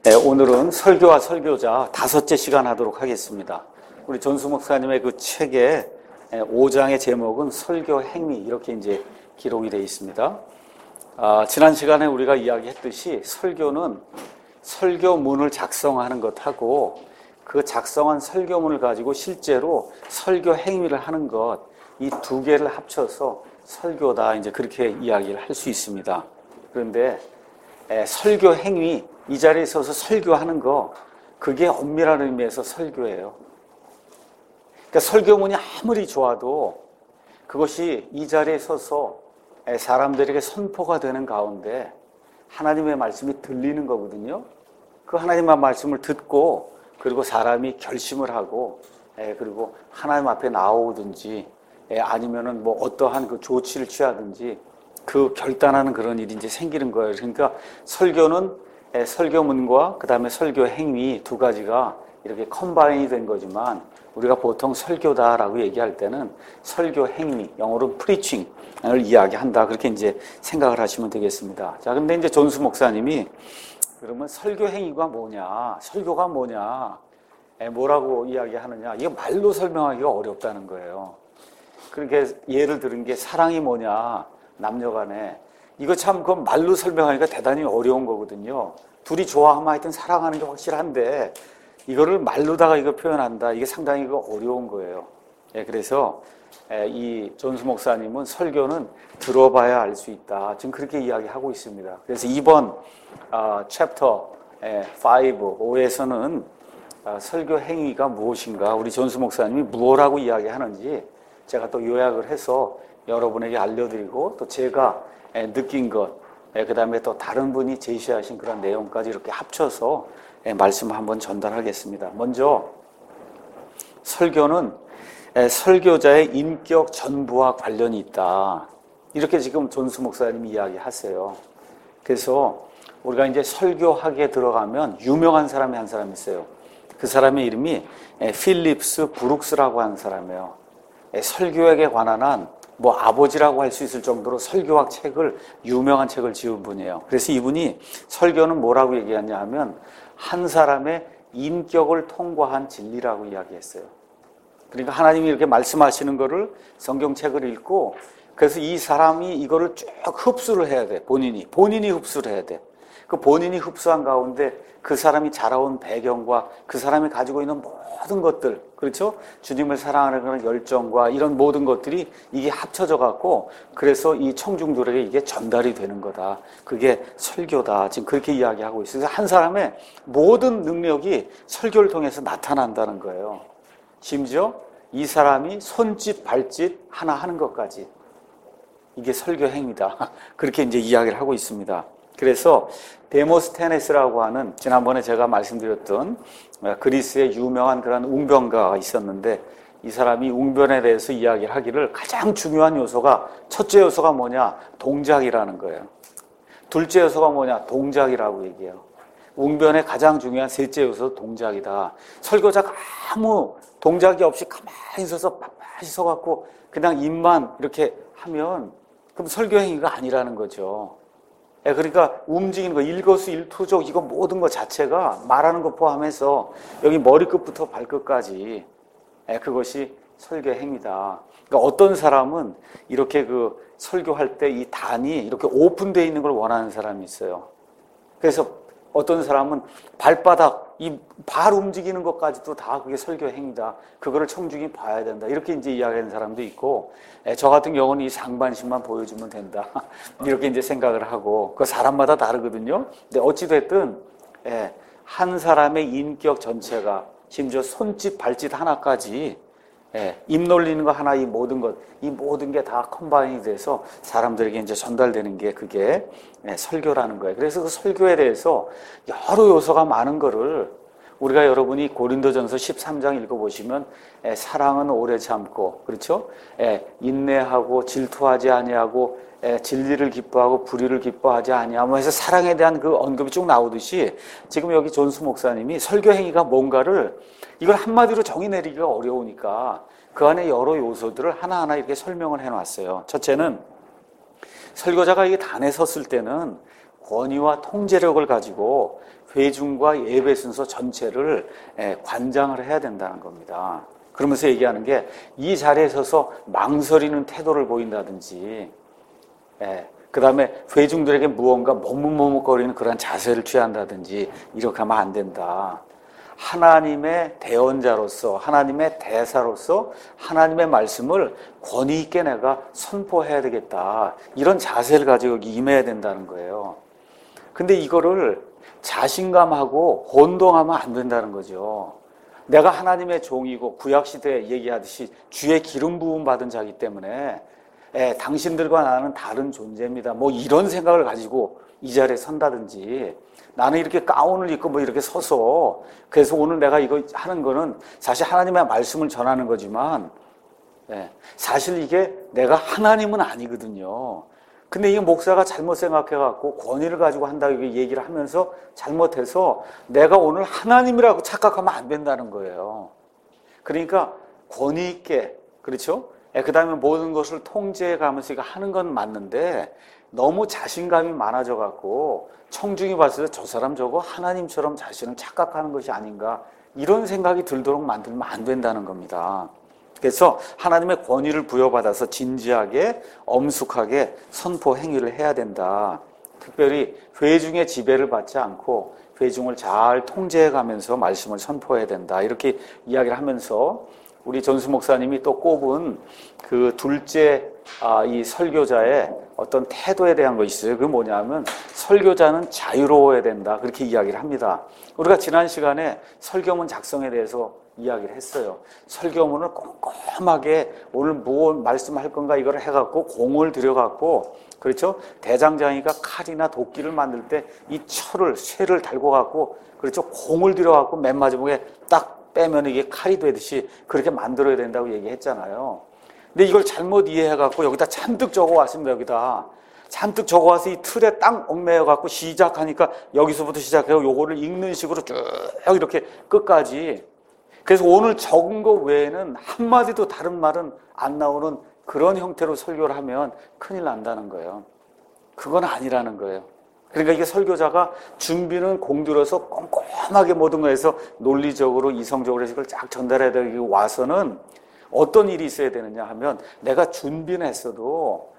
오늘은 설교와 설교자 5째 시간 하도록 하겠습니다. 우리 전수 목사님의 그 책의 5장의 제목은 설교 행위 이렇게 이제 기록이 되어 있습니다. 지난 시간에 우리가 이야기했듯이 설교는 설교문을 작성하는 것하고 그 작성한 설교문을 가지고 실제로 설교 행위를 하는 것, 이 두 개를 합쳐서 설교다 이제 그렇게 이야기를 할 수 있습니다. 그런데 설교 행위, 이 자리에 서서 설교하는 거, 그게 엄밀한 의미에서 설교예요. 그러니까 설교문이 아무리 좋아도 그것이 이 자리에 서서 사람들에게 선포가 되는 가운데 하나님의 말씀이 들리는 거거든요. 그 하나님의 말씀을 듣고 그리고 사람이 결심을 하고 그리고 하나님 앞에 나오든지 아니면은 뭐 어떠한 그 조치를 취하든지 그 결단하는 그런 일이 이제 생기는 거예요. 그러니까 설교는 설교문과 그 다음에 설교 행위 두 가지가 이렇게 컴바인이 된 거지만 우리가 보통 설교다라고 얘기할 때는 설교 행위, 영어로 preaching을 이야기한다. 그렇게 이제 생각을 하시면 되겠습니다. 자, 근데 이제 존수 목사님이 그러면 설교 행위가 뭐냐, 설교가 뭐냐, 뭐라고 이야기하느냐, 이거 말로 설명하기가 어렵다는 거예요. 그렇게 예를 들은 게 사랑이 뭐냐, 남녀간에 이거 참 그 말로 설명하기가 대단히 어려운 거거든요. 둘이 좋아하면 하여튼 사랑하는 게 확실한데 이거를 말로다가 이거 표현한다, 이게 상당히 어려운 거예요. 그래서 이 존수 목사님은 설교는 들어봐야 알 수 있다, 지금 그렇게 이야기하고 있습니다. 그래서 이번 챕터 5에서는 설교 행위가 무엇인가, 우리 존수 목사님이 무엇라고 이야기하는지 제가 또 요약을 해서 여러분에게 알려드리고 또 제가 느낀 것, 그 다음에 또 다른 분이 제시하신 그런 내용까지 이렇게 합쳐서 말씀을 한번 전달하겠습니다. 먼저 설교는 설교자의 인격 전부와 관련이 있다, 이렇게 지금 존수 목사님이 이야기하세요. 그래서 우리가 이제 설교학에 들어가면 유명한 사람이 한 사람 있어요. 그 사람의 이름이 필립스 브룩스라고 하는 사람이에요. 설교학에 관한 한 뭐 아버지라고 할 수 있을 정도로 설교학 책을, 유명한 책을 지은 분이에요. 그래서 이분이 설교는 뭐라고 얘기하냐 하면 한 사람의 인격을 통과한 진리라고 이야기했어요. 그러니까 하나님이 이렇게 말씀하시는 거를 성경책을 읽고 그래서 이 사람이 이거를 쭉 흡수를 해야 돼. 본인이 흡수를 해야 돼. 그 본인이 흡수한 가운데 그 사람이 자라온 배경과 그 사람이 가지고 있는 모든 것들, 그렇죠? 주님을 사랑하는 그런 열정과 이런 모든 것들이 이게 합쳐져 갖고 그래서 이 청중들에게 이게 전달이 되는 거다. 그게 설교다. 지금 그렇게 이야기하고 있어요. 그래서 한 사람의 모든 능력이 설교를 통해서 나타난다는 거예요. 심지어 이 사람이 손짓, 발짓 하나 하는 것까지 이게 설교 행위다. 그렇게 이제 이야기를 하고 있습니다. 그래서 데모스테네스라고 하는 지난번에 제가 말씀드렸던 그리스의 유명한 그런 웅변가가 있었는데 이 사람이 웅변에 대해서 이야기를 하기를 가장 중요한 요소가, 첫째 요소가 뭐냐, 동작이라는 거예요. 둘째 요소가 뭐냐, 동작이라고 얘기해요. 웅변의 가장 중요한 셋째 요소 동작이다. 설교자가 아무 동작이 없이 가만히 있어서 빳빳이 서갖고 그냥 입만 이렇게 하면 그럼 설교 행위가 아니라는 거죠. 그러니까 움직이는 거, 일거수일투족 이거 모든 것 자체가 말하는 것 포함해서 여기 머리끝부터 발끝까지 그것이 설교 행위다. 그러니까 어떤 사람은 이렇게 그 설교할 때 이 단이 이렇게 오픈되어 있는 걸 원하는 사람이 있어요. 그래서 어떤 사람은 발바닥, 이 발 움직이는 것까지도 다 그게 설교 행위다. 그거를 청중이 봐야 된다. 이렇게 이제 이야기하는 사람도 있고, 저 같은 경우는 이 상반신만 보여주면 된다. 이렇게 이제 생각을 하고, 그 사람마다 다르거든요. 근데 어찌됐든, 한 사람의 인격 전체가, 심지어 손짓, 발짓 하나까지, 입 놀리는 거 하나, 이 모든 것, 이 모든 게 다 컴바인이 돼서 사람들에게 이제 전달되는 게 그게 설교라는 거예요. 그래서 그 설교에 대해서 여러 요소가 많은 거를 우리가 여러분이 고린도전서 13장 읽어보시면 사랑은 오래 참고, 그렇죠? 인내하고 질투하지 아니하고 진리를 기뻐하고 불의를 기뻐하지 아니하고 해서 사랑에 대한 그 언급이 쭉 나오듯이 지금 여기 존수 목사님이 설교 행위가 뭔가를 이걸 한마디로 정의 내리기가 어려우니까 그 안에 여러 요소들을 하나하나 이렇게 설명을 해놨어요. 첫째는 설교자가 이게 단에 섰을 때는 권위와 통제력을 가지고 회중과 예배 순서 전체를 관장을 해야 된다는 겁니다. 그러면서 얘기하는 게 이 자리에 서서 망설이는 태도를 보인다든지 그 다음에 회중들에게 무언가 머뭇머뭇거리는 그런 자세를 취한다든지 이렇게 하면 안 된다. 하나님의 대언자로서 하나님의 대사로서 하나님의 말씀을 권위 있게 내가 선포해야 되겠다. 이런 자세를 가지고 여기 임해야 된다는 거예요. 근데 이거를 자신감하고 혼동하면 안 된다는 거죠. 내가 하나님의 종이고 구약시대에 얘기하듯이 주의 기름 부음 받은 자이기 때문에 당신들과 나는 다른 존재입니다. 뭐 이런 생각을 가지고 이 자리에 선다든지 나는 이렇게 가운을 입고 뭐 이렇게 서서 그래서 오늘 내가 이거 하는 거는 사실 하나님의 말씀을 전하는 거지만 사실 이게 내가 하나님은 아니거든요. 근데 이 목사가 잘못 생각해갖고 권위를 가지고 한다고 얘기를 하면서 잘못해서 내가 오늘 하나님이라고 착각하면 안 된다는 거예요. 그러니까 권위 있게, 그렇죠? 그 다음에 모든 것을 통제해 가면서 이거 하는 건 맞는데 너무 자신감이 많아져갖고 청중이 봤을 때 저 사람 저거 하나님처럼 자신을 착각하는 것이 아닌가 이런 생각이 들도록 만들면 안 된다는 겁니다. 그래서 하나님의 권위를 부여받아서 진지하게 엄숙하게 선포 행위를 해야 된다. 특별히 회중의 지배를 받지 않고 회중을 잘 통제해가면서 말씀을 선포해야 된다. 이렇게 이야기를 하면서 우리 전수 목사님이 또 꼽은 그 둘째 이 설교자의 어떤 태도에 대한 것이 있어요. 그게 뭐냐면 설교자는 자유로워야 된다. 그렇게 이야기를 합니다. 우리가 지난 시간에 설교문 작성에 대해서 이야기를 했어요. 설교문을 꼼꼼하게 오늘 뭐 말씀할 건가 이걸 해갖고 공을 들여갖고 그렇죠? 대장장이가 칼이나 도끼를 만들 때 이 쇠를 달고 갖고 그렇죠? 공을 들여갖고 맨 마지막에 딱 빼면 이게 칼이 되듯이 그렇게 만들어야 된다고 얘기했잖아요. 근데 이걸 잘못 이해해갖고 여기다 잔뜩 적어왔습니다. 여기다 잔뜩 적어와서 이 틀에 딱 얽매여갖고 시작하니까 여기서부터 시작해서 요거를 읽는 식으로 쭉 이렇게 끝까지. 그래서 오늘 적은 거 외에는 한마디도 다른 말은 안 나오는 그런 형태로 설교를 하면 큰일 난다는 거예요. 그건 아니라는 거예요. 그러니까 이게 설교자가 준비는 공들여서 꼼꼼하게 모든 거에서 논리적으로 이성적으로 해서 이걸 쫙 전달해야 되고 와서는 어떤 일이 있어야 되느냐 하면 내가 준비는 했어도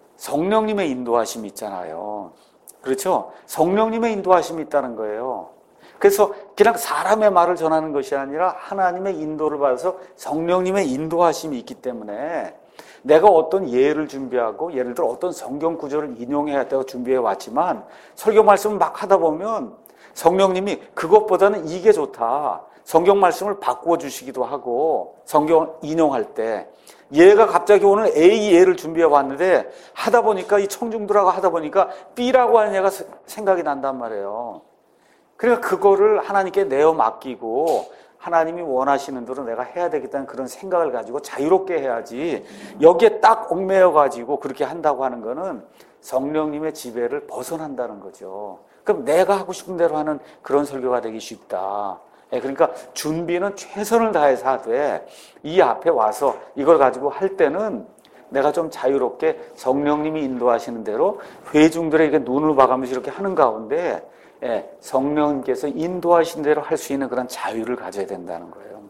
성령님의 인도하심이 있잖아요. 그렇죠? 성령님의 인도하심이 있다는 거예요. 그래서 그냥 사람의 말을 전하는 것이 아니라 하나님의 인도를 받아서 성령님의 인도하심이 있기 때문에 내가 어떤 예를 준비하고 예를 들어 어떤 성경 구절을 인용해야 했다고 준비해 왔지만 설교 말씀을 막 하다 보면 성령님이 그것보다는 이게 좋다. 성경 말씀을 바꾸어 주시기도 하고 성경 인용할 때 얘가 갑자기 오늘 A 예를 준비해 왔는데 하다 보니까 이 청중들하고 하다 보니까 B라고 하는 얘가 생각이 난단 말이에요. 그러니까 그거를 하나님께 내어 맡기고 하나님이 원하시는 대로 내가 해야 되겠다는 그런 생각을 가지고 자유롭게 해야지 여기에 딱 얽매여 가지고 그렇게 한다고 하는 거는 성령님의 지배를 벗어난다는 거죠. 그럼 내가 하고 싶은 대로 하는 그런 설교가 되기 쉽다. 그러니까 준비는 최선을 다해서 하되 이 앞에 와서 이걸 가지고 할 때는 내가 좀 자유롭게 성령님이 인도하시는 대로 회중들에게 눈을 봐가면서 이렇게 하는 가운데 성령님께서 인도하신 대로 할 수 있는 그런 자유를 가져야 된다는 거예요.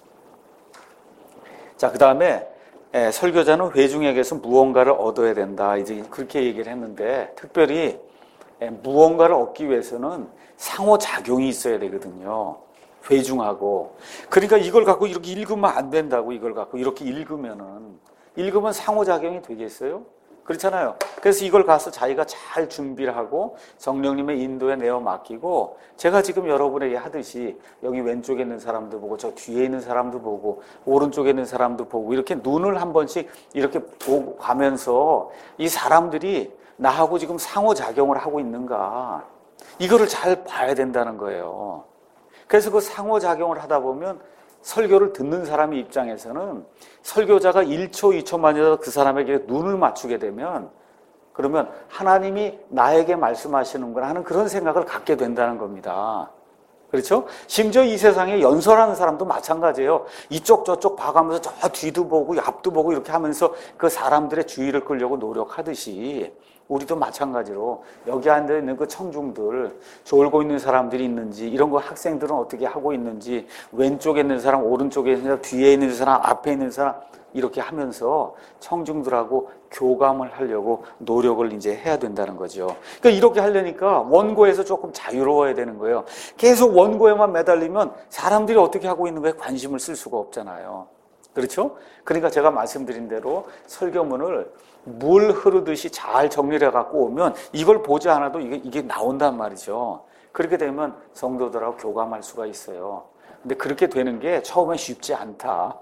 자, 그 다음에 설교자는 회중에게서 무언가를 얻어야 된다. 이제 그렇게 얘기를 했는데 특별히 무언가를 얻기 위해서는 상호작용이 있어야 되거든요. 회중하고. 그러니까 이걸 갖고 이렇게 읽으면 안 된다고. 이걸 갖고 이렇게 읽으면 상호작용이 되겠어요? 그렇잖아요. 그래서 이걸 가서 자기가 잘 준비를 하고 성령님의 인도에 내어 맡기고 제가 지금 여러분에게 하듯이 여기 왼쪽에 있는 사람도 보고 저 뒤에 있는 사람도 보고 오른쪽에 있는 사람도 보고 이렇게 눈을 한 번씩 이렇게 보고 가면서 이 사람들이 나하고 지금 상호작용을 하고 있는가 이거를 잘 봐야 된다는 거예요. 그래서 그 상호작용을 하다 보면 설교를 듣는 사람의 입장에서는 설교자가 1초, 2초만이라도 그 사람에게 눈을 맞추게 되면 그러면 하나님이 나에게 말씀하시는구나 하는 그런 생각을 갖게 된다는 겁니다. 그렇죠? 심지어 이 세상에 연설하는 사람도 마찬가지예요. 이쪽 저쪽 봐가면서 저 뒤도 보고 앞도 보고 이렇게 하면서 그 사람들의 주의를 끌려고 노력하듯이 우리도 마찬가지로 여기 앉아 있는 그 청중들, 졸고 있는 사람들이 있는지, 이런 거 학생들은 어떻게 하고 있는지, 왼쪽에 있는 사람, 오른쪽에 있는 사람, 뒤에 있는 사람, 앞에 있는 사람, 이렇게 하면서 청중들하고 교감을 하려고 노력을 이제 해야 된다는 거죠. 그러니까 이렇게 하려니까 원고에서 조금 자유로워야 되는 거예요. 계속 원고에만 매달리면 사람들이 어떻게 하고 있는 거에 관심을 쓸 수가 없잖아요. 그렇죠? 그러니까 제가 말씀드린 대로 설교문을 물 흐르듯이 잘 정리를 해갖고 오면 이걸 보지 않아도 이게 나온단 말이죠. 그렇게 되면 성도들하고 교감할 수가 있어요. 근데 그렇게 되는 게 처음엔 쉽지 않다.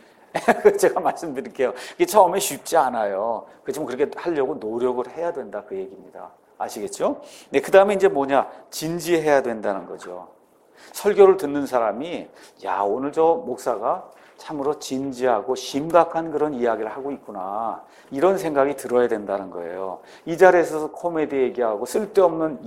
제가 말씀드릴게요. 이게 처음에 쉽지 않아요. 그렇지만 그렇게 하려고 노력을 해야 된다, 그 얘기입니다. 아시겠죠? 네, 그 다음에 이제 뭐냐? 진지해야 된다는 거죠. 설교를 듣는 사람이, 야, 오늘 저 목사가 참으로 진지하고 심각한 그런 이야기를 하고 있구나, 이런 생각이 들어야 된다는 거예요. 이 자리에서 코미디 얘기하고 쓸데없는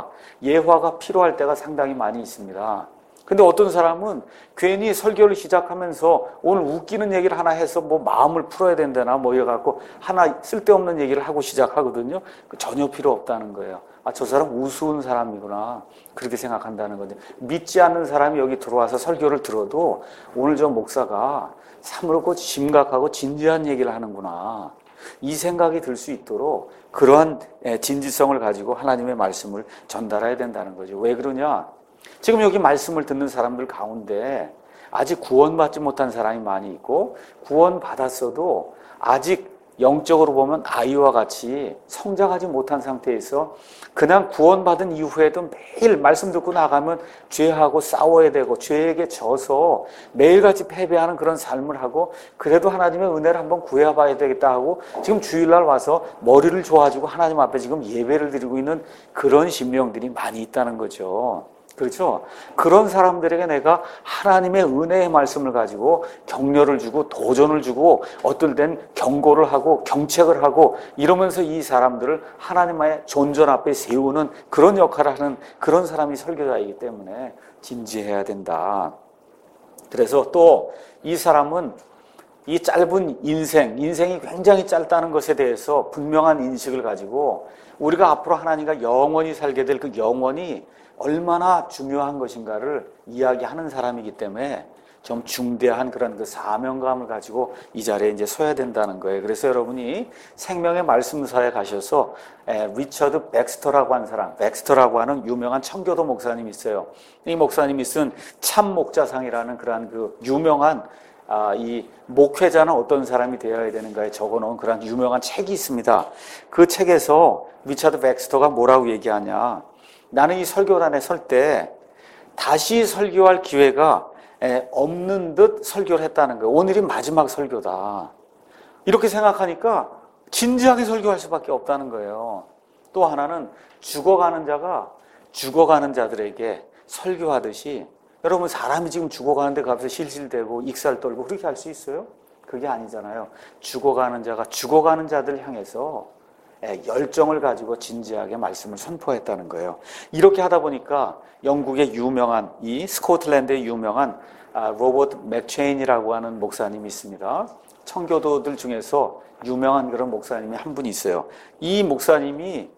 예화가 필요할 때가 상당히 많이 있습니다. 근데 어떤 사람은 괜히 설교를 시작하면서 오늘 웃기는 얘기를 하나 해서 뭐 마음을 풀어야 된다나 뭐 이래갖고 하나 쓸데없는 얘기를 하고 시작하거든요. 전혀 필요 없다는 거예요. 아, 저 사람 우스운 사람이구나, 그렇게 생각한다는 거죠. 믿지 않는 사람이 여기 들어와서 설교를 들어도 오늘 저 목사가 참으로 심각하고 진지한 얘기를 하는구나, 이 생각이 들 수 있도록 그러한 진지성을 가지고 하나님의 말씀을 전달해야 된다는 거죠. 왜 그러냐? 지금 여기 말씀을 듣는 사람들 가운데 아직 구원받지 못한 사람이 많이 있고, 구원받았어도 아직 영적으로 보면 아이와 같이 성장하지 못한 상태에서 그냥 구원받은 이후에도 매일 말씀 듣고 나가면 죄하고 싸워야 되고 죄에게 져서 매일같이 패배하는 그런 삶을 하고, 그래도 하나님의 은혜를 한번 구해봐야 되겠다 하고 지금 주일날 와서 머리를 좋아지고 하나님 앞에 지금 예배를 드리고 있는 그런 심령들이 많이 있다는 거죠. 그렇죠? 그런 사람들에게 내가 하나님의 은혜의 말씀을 가지고 격려를 주고 도전을 주고 어떨 땐 경고를 하고 경책을 하고 이러면서 이 사람들을 하나님의 존전 앞에 세우는 그런 역할을 하는 그런 사람이 설교자이기 때문에 진지해야 된다. 그래서 또 이 사람은 이 짧은 인생이 굉장히 짧다는 것에 대해서 분명한 인식을 가지고 우리가 앞으로 하나님과 영원히 살게 될 그 영원이 얼마나 중요한 것인가를 이야기하는 사람이기 때문에 좀 중대한 그런 그 사명감을 가지고 이 자리에 이제 서야 된다는 거예요. 그래서 여러분이 생명의 말씀사에 가셔서 리처드 백스터라고 하는 사람, 백스터라고 하는 유명한 청교도 목사님이 있어요. 이 목사님이 쓴 참 목자상이라는 그러한 그 유명한 이 목회자는 어떤 사람이 되어야 되는가에 적어놓은 그런 유명한 책이 있습니다. 그 책에서 리처드 백스터가 뭐라고 얘기하냐? 나는 이 설교단에 설 때 다시 설교할 기회가 없는 듯 설교를 했다는 거예요. 오늘이 마지막 설교다, 이렇게 생각하니까 진지하게 설교할 수밖에 없다는 거예요. 또 하나는 죽어가는 자가 죽어가는 자들에게 설교하듯이, 여러분 사람이 지금 죽어가는데 가서 실실대고 익살 떨고 그렇게 할 수 있어요? 그게 아니잖아요. 죽어가는 자가 죽어가는 자들 향해서 열정을 가지고 진지하게 말씀을 선포했다는 거예요. 이렇게 하다 보니까 영국의 유명한, 이 스코틀랜드의 유명한 로버트 맥체인이라고 하는 목사님이 있습니다. 청교도들 중에서 유명한 그런 목사님이 한 분이 있어요. 이 목사님이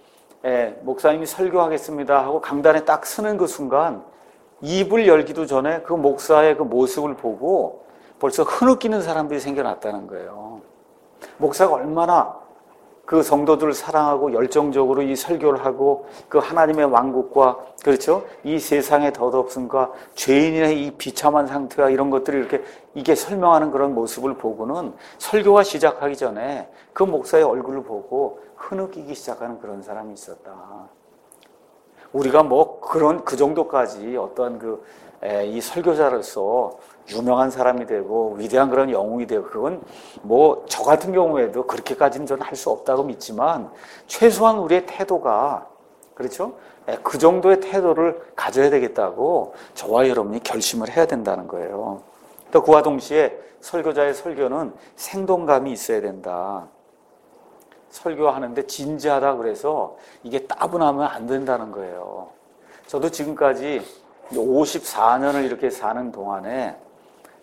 설교하겠습니다 하고 강단에 딱 서는 그 순간 입을 열기도 전에 그 목사의 그 모습을 보고 벌써 흐느끼는 사람들이 생겨났다는 거예요. 목사가 얼마나 그 성도들을 사랑하고 열정적으로 이 설교를 하고 그 하나님의 왕국과, 그렇죠, 이 세상의 덧없음과 죄인의 이 비참한 상태와 이런 것들을 이렇게 이게 설명하는 그런 모습을 보고는 설교가 시작하기 전에 그 목사의 얼굴을 보고 흐느끼기 시작하는 그런 사람이 있었다. 우리가 뭐 그 정도까지 어떤 이 설교자로서 유명한 사람이 되고 위대한 그런 영웅이 되고, 그건 뭐 저 같은 경우에도 그렇게까지는 저는 할 수 없다고 믿지만 최소한 우리의 태도가, 그렇죠, 그 정도의 태도를 가져야 되겠다고 저와 여러분이 결심을 해야 된다는 거예요. 또 그와 동시에 설교자의 설교는 생동감이 있어야 된다. 설교하는데 진지하다 그래서 이게 따분하면 안 된다는 거예요. 저도 지금까지 54년을 이렇게 사는 동안에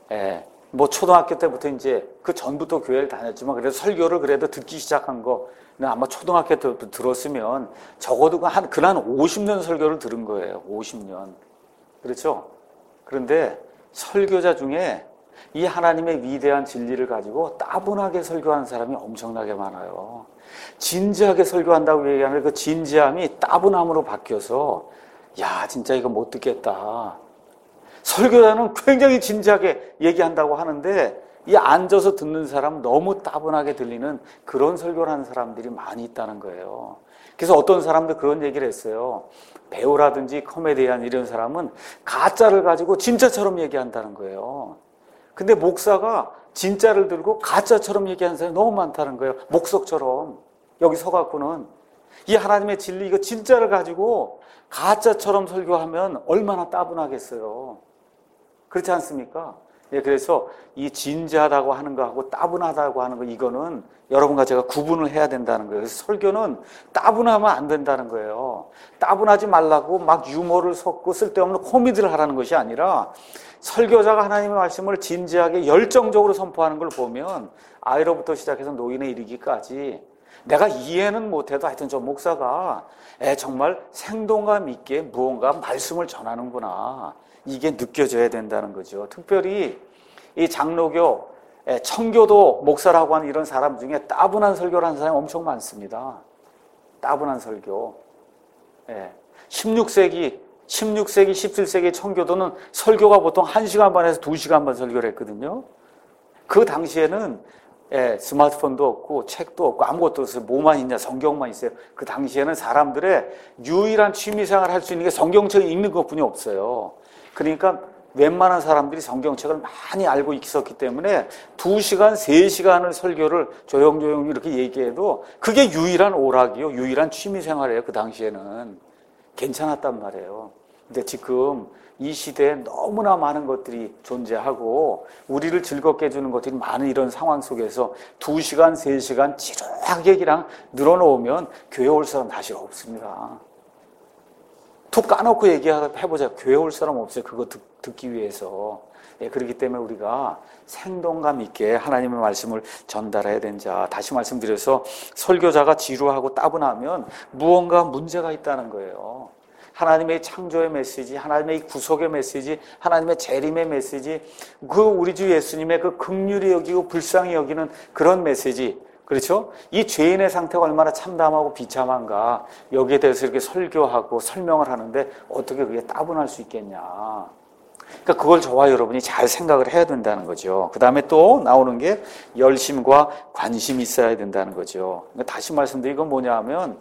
뭐 초등학교 때부터 이제 그 전부터 교회를 다녔지만 그래도 설교를 그래도 듣기 시작한 거 아마 초등학교 때부터 들었으면 적어도 한 50년 설교를 들은 거예요. 50년. 그렇죠? 그런데 설교자 중에 이 하나님의 위대한 진리를 가지고 따분하게 설교하는 사람이 엄청나게 많아요. 진지하게 설교한다고 얘기하는 그 진지함이 따분함으로 바뀌어서 야, 진짜 이거 못 듣겠다. 설교자는 굉장히 진지하게 얘기한다고 하는데 이 앉아서 듣는 사람 너무 따분하게 들리는 그런 설교를 하는 사람들이 많이 있다는 거예요. 그래서 어떤 사람들 그런 얘기를 했어요. 배우라든지 코미디언 이런 사람은 가짜를 가지고 진짜처럼 얘기한다는 거예요. 근데 목사가 진짜를 들고 가짜처럼 얘기하는 사람이 너무 많다는 거예요. 목석처럼. 여기 서갖고는 이 하나님의 진리 이거 진짜를 가지고 가짜처럼 설교하면 얼마나 따분하겠어요. 그렇지 않습니까? 예, 그래서 이 진지하다고 하는 거하고 따분하다고 하는 거 이거는 여러분과 제가 구분을 해야 된다는 거예요. 그래서 설교는 따분하면 안 된다는 거예요. 따분하지 말라고 막 유머를 섞고 쓸데없는 코미디를 하라는 것이 아니라 설교자가 하나님의 말씀을 진지하게 열정적으로 선포하는 걸 보면 아이로부터 시작해서 노인에 이르기까지 내가 이해는 못해도 하여튼 저 목사가 정말 생동감 있게 무언가 말씀을 전하는구나. 이게 느껴져야 된다는 거죠. 특별히 이 장로교, 청교도 목사라고 하는 이런 사람 중에 따분한 설교를 하는 사람이 엄청 많습니다. 따분한 설교. 16세기, 17세기 청교도는 설교가 보통 1시간 반에서 2시간 반 설교를 했거든요. 그 당시에는 스마트폰도 없고 책도 없고 아무것도 없어요. 뭐만 있냐? 성경만 있어요. 그 당시에는 사람들의 유일한 취미생활 할 수 있는 게 성경책 읽는 것뿐이 없어요. 그러니까 웬만한 사람들이 성경책을 많이 알고 있었기 때문에 2시간, 3시간을 설교를 조용조용 이렇게 얘기해도 그게 유일한 오락이요. 유일한 취미생활이에요. 그 당시에는. 괜찮았단 말이에요. 근데 지금 이 시대에 너무나 많은 것들이 존재하고 우리를 즐겁게 해주는 것들이 많은 이런 상황 속에서 2시간, 3시간 지루하게 그냥 늘어놓으면 교회 올 사람 다시 없습니다. 툭 까놓고 얘기해보자. 교회 올 사람 없어요. 그거 듣기 위해서. 그렇기 때문에 우리가 생동감 있게 하나님의 말씀을 전달해야 된다. 다시 말씀드려서 설교자가 지루하고 따분하면 무언가 문제가 있다는 거예요. 하나님의 창조의 메시지, 하나님의 구속의 메시지, 하나님의 재림의 메시지, 그 우리 주 예수님의 그 긍휼히 여기고 불쌍히 여기는 그런 메시지, 그렇죠? 이 죄인의 상태가 얼마나 참담하고 비참한가 여기에 대해서 이렇게 설교하고 설명을 하는데 어떻게 그게 따분할 수 있겠냐. 그러니까 그걸 저와 여러분이 잘 생각을 해야 된다는 거죠. 그 다음에 또 나오는 게 열심과 관심이 있어야 된다는 거죠. 그러니까 다시 말씀드리면 이건 뭐냐 하면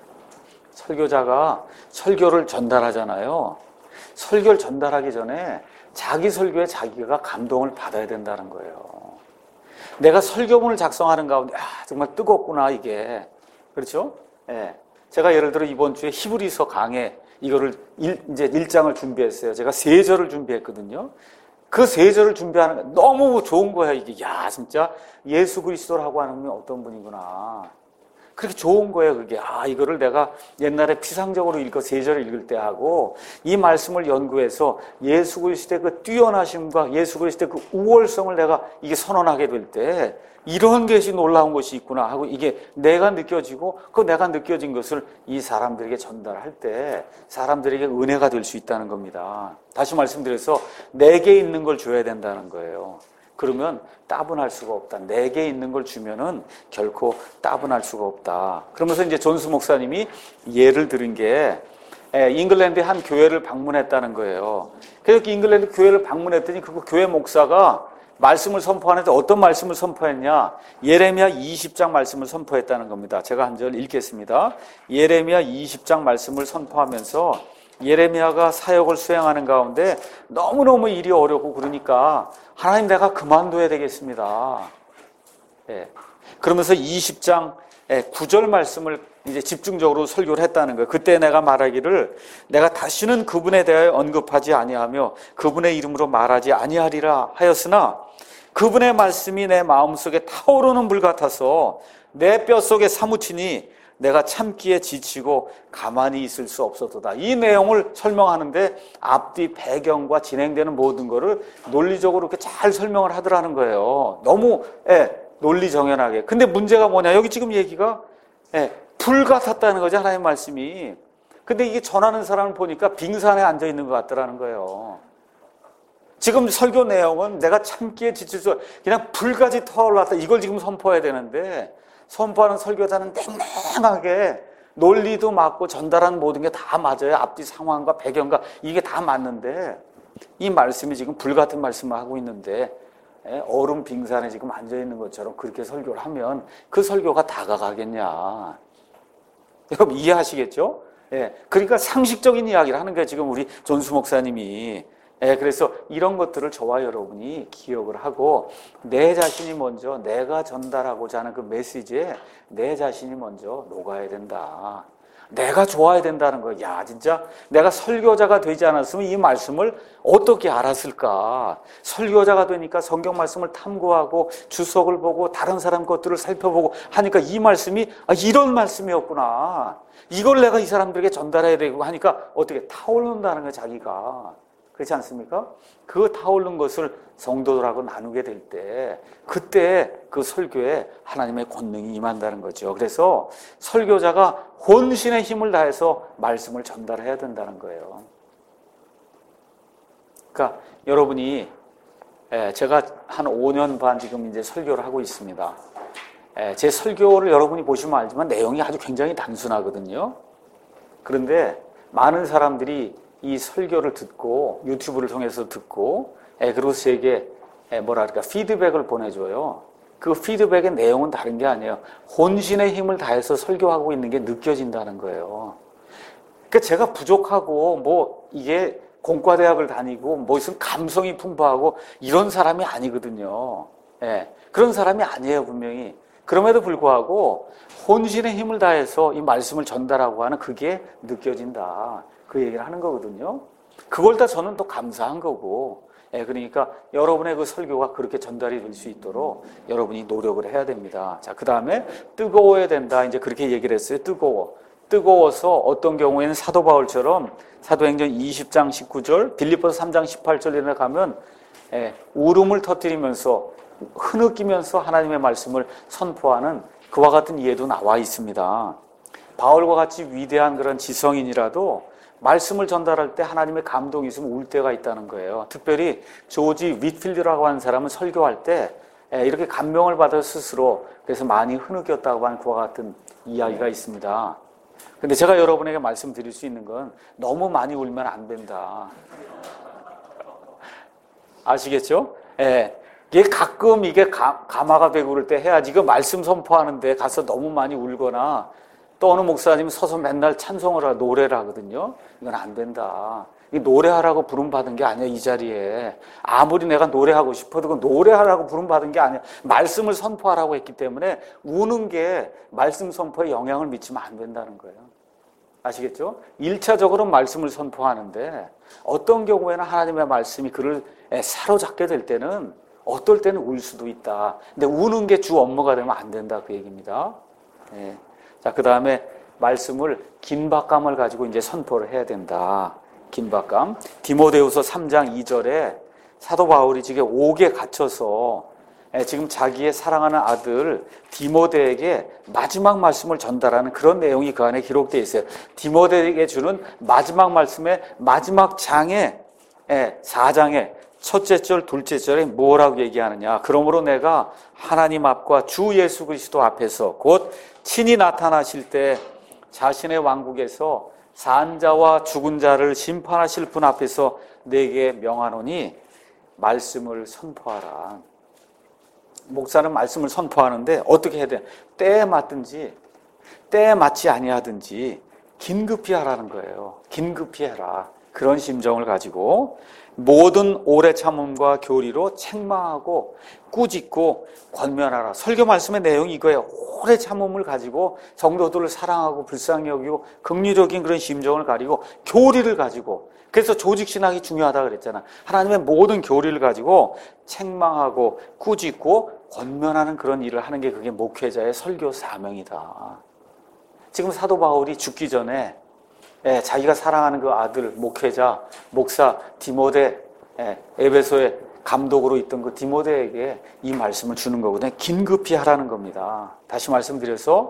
설교자가 설교를 전달하잖아요. 설교를 전달하기 전에 자기 설교에 자기가 감동을 받아야 된다는 거예요. 내가 설교문을 작성하는 가운데 정말 뜨겁구나 이게. 그렇죠? 제가 예를 들어 이번 주에 히브리서 강해 이거를 이제 1장을 준비했어요. 제가 3절을 준비했거든요. 그 3절을 준비하는 게 너무 좋은 거야 이게. 야 진짜 예수 그리스도라고 하는 분이 어떤 분이구나. 그렇게 좋은 거예요, 그게. 이거를 내가 옛날에 피상적으로 3절을 읽을 때 하고, 이 말씀을 연구해서 예수 그리스도의 그 뛰어나심과 예수 그리스도의 그 우월성을 내가 이게 선언하게 될 때, 이런 것이 놀라운 것이 있구나 하고, 이게 내가 느껴지고, 그 내가 느껴진 것을 이 사람들에게 전달할 때, 사람들에게 은혜가 될 수 있다는 겁니다. 다시 말씀드려서, 내게 있는 걸 줘야 된다는 거예요. 그러면 따분할 수가 없다. 내게 있는 걸 주면은 결코 따분할 수가 없다. 그러면서 이제 존스 목사님이 예를 들은 게 잉글랜드의 한 교회를 방문했다는 거예요. 그래서 잉글랜드 교회를 방문했더니 그 교회 목사가 말씀을 선포하는데 어떤 말씀을 선포했냐? 예레미야 20장 말씀을 선포했다는 겁니다. 제가 한 절 읽겠습니다. 예레미야 20장 말씀을 선포하면서 예레미야가 사역을 수행하는 가운데 너무너무 일이 어렵고 그러니까 하나님 내가 그만둬야 되겠습니다. 그러면서 20장 9절 말씀을 이제 집중적으로 설교를 했다는 거예요. 그때 내가 말하기를 내가 다시는 그분에 대하여 언급하지 아니하며 그분의 이름으로 말하지 아니하리라 하였으나 그분의 말씀이 내 마음속에 타오르는 불 같아서 내 뼛속에 사무치니 내가 참기에 지치고 가만히 있을 수 없었도다. 이 내용을 설명하는데 앞뒤 배경과 진행되는 모든 거를 논리적으로 이렇게 잘 설명을 하더라는 거예요. 너무 논리정연하게. 근데 문제가 뭐냐? 여기 지금 얘기가 예, 불 같았다는 거죠, 하나님의 말씀이. 근데 이게 전하는 사람을 보니까 빙산에 앉아 있는 것 같더라는 거예요. 지금 설교 내용은 내가 참기에 지칠 수 그냥 불까지 타올랐다. 이걸 지금 선포해야 되는데 선포하는 설교자는 냉랭하게 논리도 맞고 전달하는 모든 게 다 맞아요. 앞뒤 상황과 배경과 이게 다 맞는데 이 말씀이 지금 불 같은 말씀을 하고 있는데 얼음 빙산에 지금 앉아 있는 것처럼 그렇게 설교를 하면 그 설교가 다가가겠냐. 여러분 이해하시겠죠? 예, 그러니까 상식적인 이야기를 하는 거예요. 지금 우리 존수 목사님이. 예, 그래서 이런 것들을 저와 여러분이 기억을 하고 내 자신이 먼저 내가 전달하고자 하는 그 메시지에 내 자신이 먼저 녹아야 된다. 내가 좋아야 된다는 거예요. 야, 진짜 내가 설교자가 되지 않았으면 이 말씀을 어떻게 알았을까? 설교자가 되니까 성경 말씀을 탐구하고 주석을 보고 다른 사람 것들을 살펴보고 하니까 이 말씀이 이런 말씀이었구나. 이걸 내가 이 사람들에게 전달해야 되고 하니까 어떻게 타오른다는 거예요, 자기가. 그렇지 않습니까? 그 타오른 것을 성도들하고 나누게 될 때 그때 그 설교에 하나님의 권능이 임한다는 거죠. 그래서 설교자가 혼신의 힘을 다해서 말씀을 전달해야 된다는 거예요. 그러니까 여러분이 제가 한 5년 반 지금 이제 설교를 하고 있습니다. 제 설교를 여러분이 보시면 알지만 내용이 아주 굉장히 단순하거든요. 그런데 많은 사람들이 이 설교를 듣고 유튜브를 통해서 듣고 그리고 제게 피드백을 보내줘요. 그 피드백의 내용은 다른 게 아니에요. 혼신의 힘을 다해서 설교하고 있는 게 느껴진다는 거예요. 그러니까 제가 부족하고 이게 공과대학을 다니고 무슨 감성이 풍부하고 이런 사람이 아니거든요. 그런 사람이 아니에요, 분명히. 그럼에도 불구하고 혼신의 힘을 다해서 이 말씀을 전달하고 하는 그게 느껴진다. 그 얘기를 하는 거거든요. 그걸 다 저는 또 감사한 거고, 그러니까 여러분의 그 설교가 그렇게 전달이 될 수 있도록 여러분이 노력을 해야 됩니다. 자, 그 다음에 뜨거워야 된다. 이제 그렇게 얘기를 했어요. 뜨거워서 어떤 경우에는 사도 바울처럼 사도행전 20장 19절, 빌립보서 3장 18절에 가면 울음을 터뜨리면서 흐느끼면서 하나님의 말씀을 선포하는 그와 같은 예도 나와 있습니다. 바울과 같이 위대한 그런 지성인이라도 말씀을 전달할 때 하나님의 감동이 있으면 울 때가 있다는 거예요. 특별히 조지 윗필드라고 하는 사람은 설교할 때 이렇게 감명을 받아 스스로 그래서 많이 흐느꼈다고 하는 그와 같은 이야기가 있습니다. 근데 제가 여러분에게 말씀드릴 수 있는 건 너무 많이 울면 안 된다. 아시겠죠? 이게 가끔 가마가 되고 그럴 때 해야지. 이거 말씀 선포하는데 가서 너무 많이 울거나 또 어느 목사님이 서서 맨날 찬송을 하고 노래를 하거든요. 이건 안 된다. 이 노래하라고 부름받은 게 아니야, 이 자리에. 아무리 내가 노래하고 싶어도 그 노래하라고 부름받은 게 아니야. 말씀을 선포하라고 했기 때문에 우는 게 말씀 선포에 영향을 미치면 안 된다는 거예요. 아시겠죠? 1차적으로 말씀을 선포하는데 어떤 경우에는 하나님의 말씀이 그를 사로잡게 될 때는 어떨 때는 울 수도 있다. 근데 우는 게 주 업무가 되면 안 된다, 그 얘기입니다. 자, 그 다음에 말씀을 긴박감을 가지고 이제 선포를 해야 된다. 긴박감. 디모데후서 3장 2절에 사도 바울이 지금 옥에 갇혀서 지금 자기의 사랑하는 아들 디모데에게 마지막 말씀을 전달하는 그런 내용이 그 안에 기록되어 있어요. 디모데에게 주는 마지막 말씀의 마지막 장에 4장에 첫째 절, 둘째 절에 뭐라고 얘기하느냐. 그러므로 내가 하나님 앞과 주 예수 그리스도 앞에서 곧 친히 나타나실 때 자신의 왕국에서 산 자와 죽은 자를 심판하실 분 앞에서 내게 명하노니 말씀을 선포하라. 목사는 말씀을 선포하는데 어떻게 해야 돼? 때에 맞든지 때에 맞지 아니하든지 긴급히 하라는 거예요. 긴급히 해라. 그런 심정을 가지고 모든 오래 참음과 교리로 책망하고 꾸짖고 권면하라. 설교 말씀의 내용이 이거예요. 오래 참음을 가지고 성도들을 사랑하고 불쌍히 여기고 긍휼적인 그런 심정을 가지고 교리를 가지고, 그래서 조직신학이 중요하다 그랬잖아. 하나님의 모든 교리를 가지고 책망하고 꾸짖고 권면하는 그런 일을 하는 게 그게 목회자의 설교 사명이다. 지금 사도 바울이 죽기 전에 자기가 사랑하는 그 아들, 목회자, 목사 디모데, 에베소의 감독으로 있던 그 디모데에게 이 말씀을 주는 거거든요. 긴급히 하라는 겁니다. 다시 말씀드려서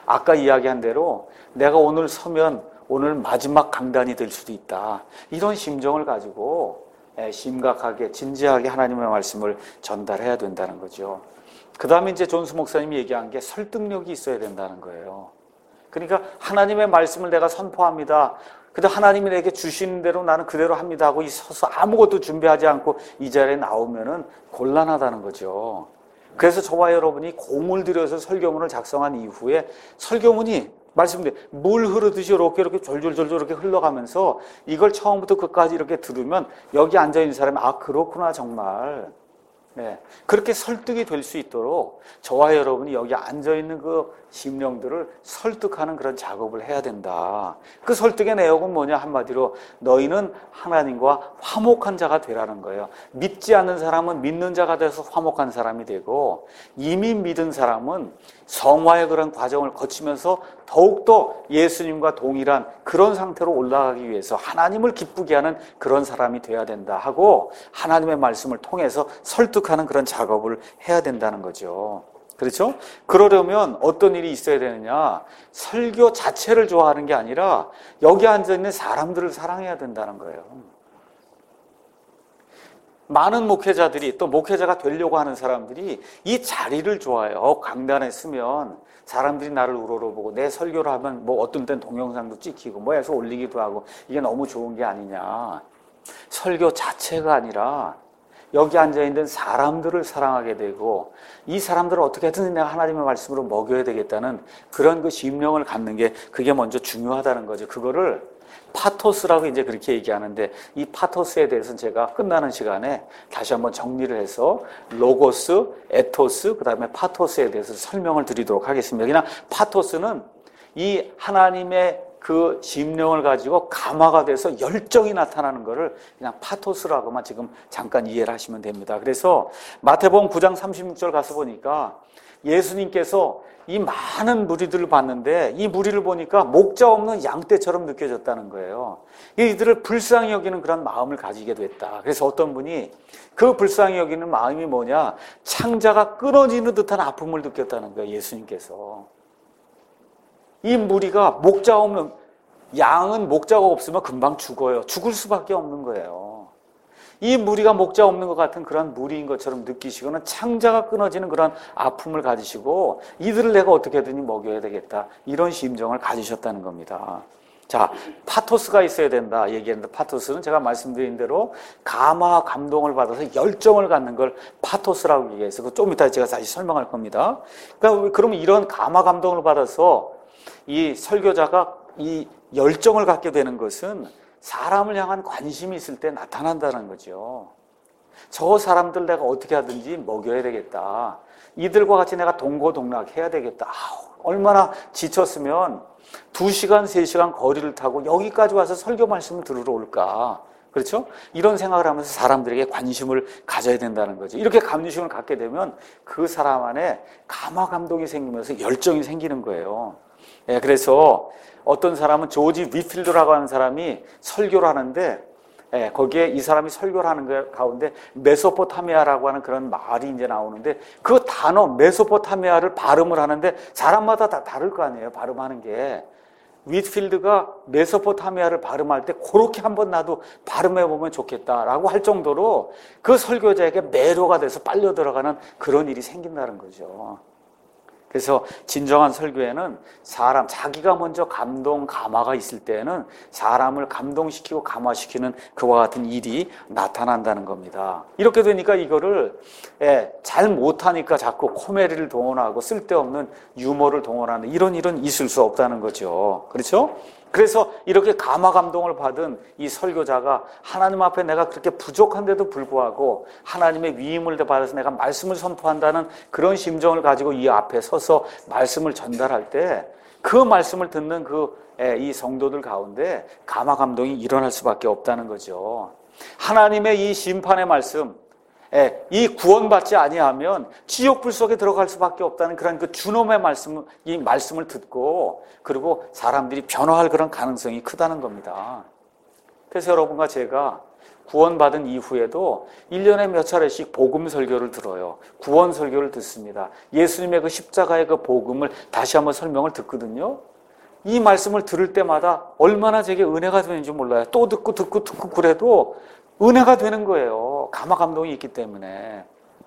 아까 이야기한 대로 내가 오늘 서면 오늘 마지막 강단이 될 수도 있다. 이런 심정을 가지고 심각하게 진지하게 하나님의 말씀을 전달해야 된다는 거죠. 그 다음에 이제 존스 목사님이 얘기한 게 설득력이 있어야 된다는 거예요. 그러니까 하나님의 말씀을 내가 선포합니다. 근데 하나님이 내게 주시는 대로 나는 그대로 합니다 하고 서서 아무것도 준비하지 않고 이 자리에 나오면은 곤란하다는 거죠. 그래서 저와 여러분이 공을 들여서 설교문을 작성한 이후에 설교문이 말씀드린 물 흐르듯이 이렇게 졸졸졸 이렇게 흘러가면서 이걸 처음부터 끝까지 이렇게 들으면 여기 앉아있는 사람이 아 그렇구나 정말 그렇게 설득이 될 수 있도록 저와 여러분이 여기 앉아있는 그 심령들을 설득하는 그런 작업을 해야 된다. 그 설득의 내용은 뭐냐 한마디로 너희는 하나님과 화목한 자가 되라는 거예요. 믿지 않는 사람은 믿는 자가 돼서 화목한 사람이 되고 이미 믿은 사람은 성화의 그런 과정을 거치면서 더욱더 예수님과 동일한 그런 상태로 올라가기 위해서 하나님을 기쁘게 하는 그런 사람이 돼야 된다 하고 하나님의 말씀을 통해서 설득하는 그런 작업을 해야 된다는 거죠. 그렇죠? 그러려면 어떤 일이 있어야 되느냐? 설교 자체를 좋아하는 게 아니라 여기 앉아있는 사람들을 사랑해야 된다는 거예요. 많은 목회자들이 또 목회자가 되려고 하는 사람들이 이 자리를 좋아해요. 강단에 서면 사람들이 나를 우러러보고 내 설교를 하면 뭐 어떤 땐 동영상도 찍히고 뭐 해서 올리기도 하고 이게 너무 좋은 게 아니냐. 설교 자체가 아니라 여기 앉아있는 사람들을 사랑하게 되고 이 사람들을 어떻게든 내가 하나님의 말씀으로 먹여야 되겠다는 그런 그 심령을 갖는 게 그게 먼저 중요하다는 거죠. 그거를 파토스라고 이제 그렇게 얘기하는데 이 파토스에 대해서는 제가 끝나는 시간에 다시 한번 정리를 해서 로고스, 에토스, 그 다음에 파토스에 대해서 설명을 드리도록 하겠습니다. 그냥 파토스는 이 하나님의 그 심령을 가지고 감화가 돼서 열정이 나타나는 것을 그냥 파토스라고만 지금 잠깐 이해를 하시면 됩니다. 그래서 마태복음 9장 36절 가서 보니까 예수님께서 이 많은 무리들을 봤는데 이 무리를 보니까 목자 없는 양떼처럼 느껴졌다는 거예요. 이들을 불쌍히 여기는 그런 마음을 가지게 됐다. 그래서 어떤 분이 그 불쌍히 여기는 마음이 뭐냐? 창자가 끊어지는 듯한 아픔을 느꼈다는 거예요. 예수님께서. 이 무리가 목자 없는 양은 목자가 없으면 금방 죽어요. 죽을 수밖에 없는 거예요. 이 무리가 목자 없는 것 같은 그런 무리인 것처럼 느끼시고는 창자가 끊어지는 그런 아픔을 가지시고 이들을 내가 어떻게든 먹여야 되겠다. 이런 심정을 가지셨다는 겁니다. 자, 파토스가 있어야 된다 얘기했는데 파토스는 제가 말씀드린 대로 감화, 감동을 받아서 열정을 갖는 걸 파토스라고 얘기해서 좀 이따 제가 다시 설명할 겁니다. 그러니까 그러면 이런 감화, 감동을 받아서 이 설교자가 이 열정을 갖게 되는 것은 사람을 향한 관심이 있을 때 나타난다는 거죠. 저 사람들 내가 어떻게 하든지 먹여야 되겠다. 이들과 같이 내가 동고동락해야 되겠다. 얼마나 지쳤으면 2시간, 3시간 거리를 타고 여기까지 와서 설교 말씀을 들으러 올까. 그렇죠? 이런 생각을 하면서 사람들에게 관심을 가져야 된다는 거죠. 이렇게 관심을 갖게 되면 그 사람 안에 감화, 감동이 생기면서 열정이 생기는 거예요. 그래서 어떤 사람은 조지 위필드라고 하는 사람이 설교를 하는데 거기에 이 사람이 설교를 하는 것 가운데 메소포타미아라고 하는 그런 말이 이제 나오는데 그 단어 메소포타미아를 발음을 하는데 사람마다 다 다를 거 아니에요. 발음하는 게. 위필드가 메소포타미아를 발음할 때 그렇게 한번 나도 발음해보면 좋겠다라고 할 정도로 그 설교자에게 매료가 돼서 빨려 들어가는 그런 일이 생긴다는 거죠. 그래서 진정한 설교에는 사람, 자기가 먼저 감동, 감화가 있을 때에는 사람을 감동시키고 감화시키는 그와 같은 일이 나타난다는 겁니다. 이렇게 되니까 이거를 잘 못하니까 자꾸 코미디를 동원하고 쓸데없는 유머를 동원하는 이런 일은 있을 수 없다는 거죠. 그렇죠? 그래서 이렇게 감화 감동을 받은 이 설교자가 하나님 앞에 내가 그렇게 부족한데도 불구하고 하나님의 위임을 받아서 내가 말씀을 선포한다는 그런 심정을 가지고 이 앞에 서서 말씀을 전달할 때 그 말씀을 듣는 이 성도들 가운데 감화 감동이 일어날 수밖에 없다는 거죠. 하나님의 이 심판의 말씀, 이 구원받지 아니하면 지옥불 속에 들어갈 수밖에 없다는 그런 그 주놈의 이 말씀을 듣고 그리고 사람들이 변화할 그런 가능성이 크다는 겁니다. 그래서 여러분과 제가 구원받은 이후에도 1년에 몇 차례씩 복음 설교를 들어요. 구원 설교를 듣습니다. 예수님의 그 십자가의 그 복음을 다시 한번 설명을 듣거든요. 이 말씀을 들을 때마다 얼마나 제게 은혜가 되는지 몰라요. 또 듣고 그래도 은혜가 되는 거예요. 감화 감동이 있기 때문에.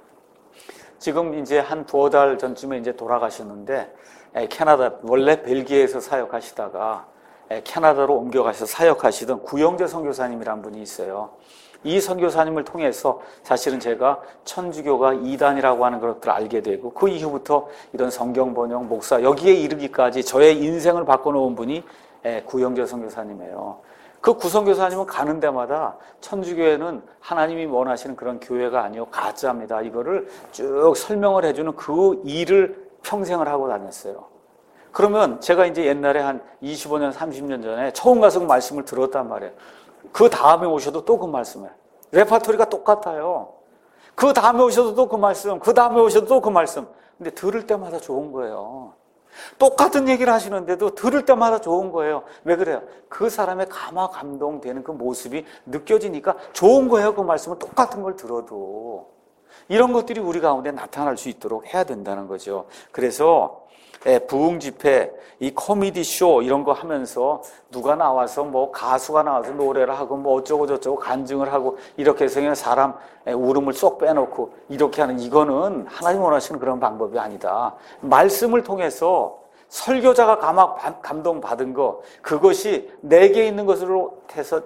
지금 이제 한 두어 달 전쯤에 이제 돌아가셨는데, 캐나다, 원래 벨기에에서 사역하시다가 캐나다로 옮겨가셔서 사역하시던 구영재 선교사님이란 분이 있어요. 이 선교사님을 통해서 사실은 제가 천주교가 이단이라고 하는 것들을 알게 되고, 그 이후부터 이런 성경 번역, 목사, 여기에 이르기까지 저의 인생을 바꿔놓은 분이 구영재 선교사님이에요. 그 구선교사님은 가는 데마다 천주교회는 하나님이 원하시는 그런 교회가 아니요 가짜입니다. 이거를 쭉 설명을 해주는 그 일을 평생을 하고 다녔어요. 그러면 제가 이제 옛날에 한 25년, 30년 전에 처음 가서 그 말씀을 들었단 말이에요. 그 다음에 오셔도 또 그 말씀을. 레파토리가 똑같아요. 그 다음에 오셔도 또 그 말씀, 그 다음에 오셔도 또 그 말씀. 근데 들을 때마다 좋은 거예요. 똑같은 얘기를 하시는데도 들을 때마다 좋은 거예요. 왜 그래요? 그 사람의 감화 감동되는 그 모습이 느껴지니까 좋은 거예요. 그 말씀을 똑같은 걸 들어도. 이런 것들이 우리 가운데 나타날 수 있도록 해야 된다는 거죠. 그래서 부흥 집회, 이 코미디 쇼 이런 거 하면서 누가 나와서 뭐 가수가 나와서 노래를 하고 뭐 어쩌고 저쩌고 간증을 하고 이렇게 해서 그냥 사람 울음을 쏙 빼놓고 이렇게 하는, 이거는 하나님 원하시는 그런 방법이 아니다. 말씀을 통해서 설교자가 감동 받은 거, 그것이 내게 있는 것으로 해서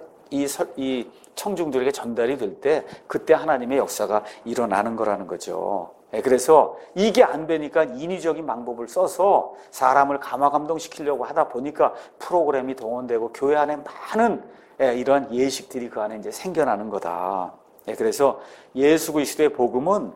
이 청중들에게 전달이 될 때 그때 하나님의 역사가 일어나는 거라는 거죠. 그래서 이게 안 되니까 인위적인 방법을 써서 사람을 감화 감동시키려고 하다 보니까 프로그램이 동원되고 교회 안에 많은 이러한 예식들이 그 안에 이제 생겨나는 거다. 그래서 예수 그리스도의 복음은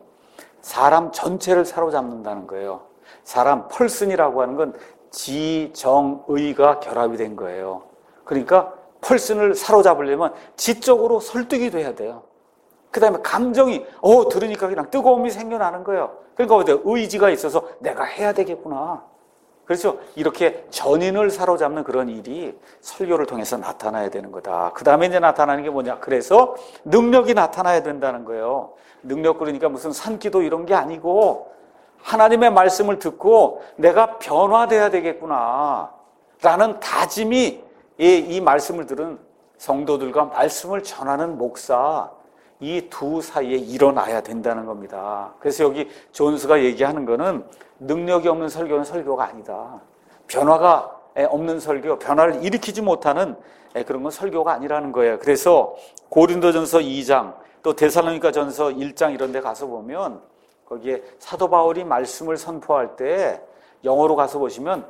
사람 전체를 사로잡는다는 거예요. 사람 펄슨이라고 하는 건 지, 정, 의가 결합이 된 거예요. 그러니까 펄슨을 사로잡으려면 지적으로 설득이 돼야 돼요. 그 다음에 감정이 들으니까 그냥 뜨거움이 생겨나는 거예요. 그러니까 의지가 있어서 내가 해야 되겠구나. 그래서 이렇게 전인을 사로잡는 그런 일이 설교를 통해서 나타나야 되는 거다. 그 다음에 이제 나타나는 게 뭐냐? 그래서 능력이 나타나야 된다는 거예요. 능력, 그러니까 무슨 산기도 이런 게 아니고 하나님의 말씀을 듣고 내가 변화돼야 되겠구나 라는 다짐이 이 말씀을 들은 성도들과 말씀을 전하는 목사, 이 두 사이에 일어나야 된다는 겁니다. 그래서 여기 존스가 얘기하는 거는 능력이 없는 설교는 설교가 아니다. 변화가 없는 설교, 변화를 일으키지 못하는 그런 건 설교가 아니라는 거예요. 그래서 고린도전서 2장, 또 데살로니가전서 1장 이런 데 가서 보면 거기에 사도 바울이 말씀을 선포할 때 영어로 가서 보시면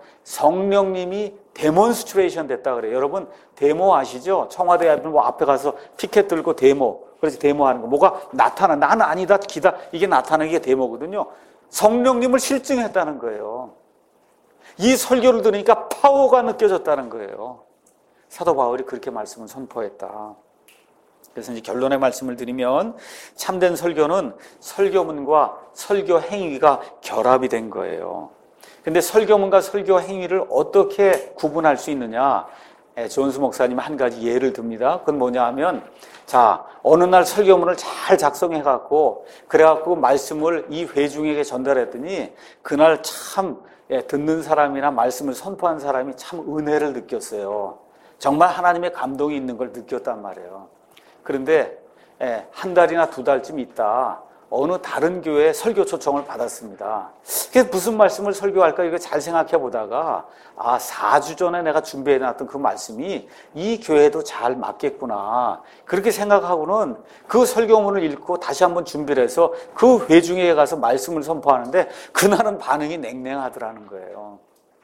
성령님이 데몬스트레이션 됐다 그래요. 여러분 데모 아시죠? 청와대 앞에 가서 피켓 들고 데모, 그래서 데모하는 거, 뭐가 나타나, 나는 아니다 기다, 이게 나타나는 게 데모거든요. 성령님을 실증했다는 거예요. 이 설교를 들으니까 파워가 느껴졌다는 거예요. 사도 바울이 그렇게 말씀을 선포했다. 그래서 이제 결론의 말씀을 드리면 참된 설교는 설교문과 설교 행위가 결합이 된 거예요. 근데 설교문과 설교 행위를 어떻게 구분할 수 있느냐? 존스 목사님 한 가지 예를 듭니다. 그건 뭐냐 하면, 자, 어느 날 설교문을 잘 작성해갖고, 그래갖고 말씀을 이 회중에게 전달했더니, 그날 참, 듣는 사람이나 말씀을 선포한 사람이 참 은혜를 느꼈어요. 정말 하나님의 감동이 있는 걸 느꼈단 말이에요. 그런데, 한 달이나 두 달쯤 있다, 어느 다른 교회에 설교 초청을 받았습니다. 그래서 무슨 말씀을 설교할까 이거 잘 생각해 보다가 4주 전에 내가 준비해 놨던 그 말씀이 이 교회도 잘 맞겠구나. 그렇게 생각하고는 그 설교문을 읽고 다시 한번 준비를 해서 그 회중에 가서 말씀을 선포하는데 그날은 반응이 냉랭하더라는 거예요.